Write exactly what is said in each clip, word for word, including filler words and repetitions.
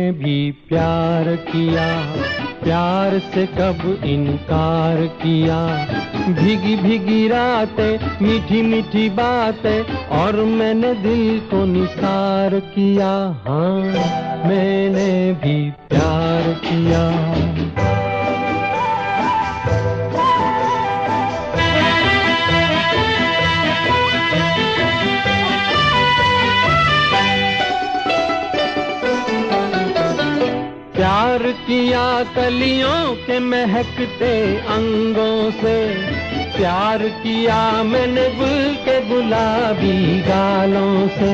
भी प्यार किया, प्यार से कब इनकार किया। भीगी भीगी रातें, मीठी मीठी बातें, और मैंने दिल को निसार किया। हाँ, मैंने भी प्यार किया। प्यार किया कलियों के महकते अंगों से, प्यार किया मैंने गुल के गुलाबी गालों से।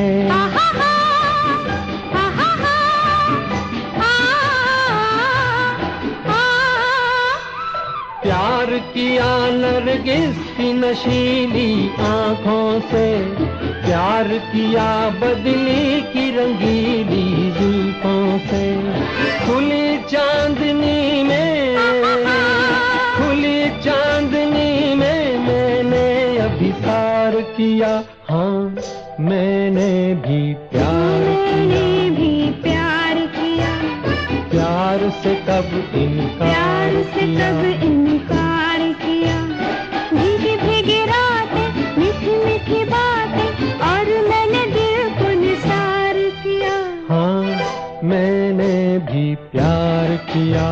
प्यार किया नरगिस की नशीली आँखों से, प्यार किया बदली की रंगीली जुल्फों से। खुली चांदनी में, खुली चांदनी में मैंने अभिसार किया। हाँ, मैंने भी प्यार किया, मैंने भी प्यार किया। प्यार से कब इनकार, प्यार से कब इनकार किया। भीगी भीगी रातें, मीठी मीठी बातें, और मैंने दिल को निसार किया। हाँ, मैंने भी प्यार किया।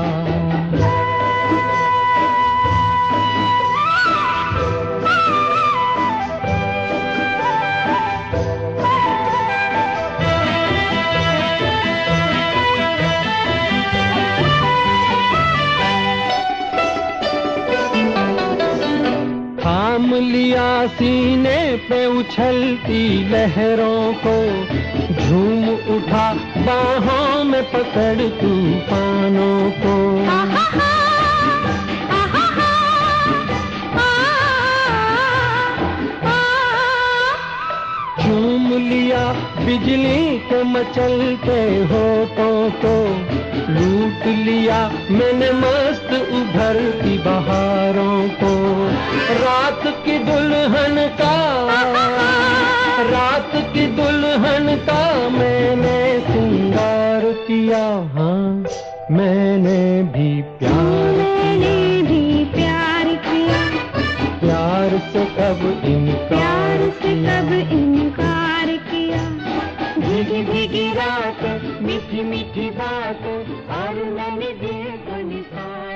थाम लिया सीने पे उछलती लहरों को, झूम उठा बाहों में पकड़ तूफानों को। झूम लिया बिजली के मचलते होठों को, लूट लिया मैंने मस्त उभरती बहारों को। रात की दुल्हन का, रात की दुल्हन का मैंने श्रृंगार किया। हाँ, मैंने भी प्यार किया, मैंने भी प्यार किया। प्यार से कब इनकार, प्यार से कब इनकार किया। भीगी भीगी रात, मीठी मीठी बात, और मैंने दिल को निसार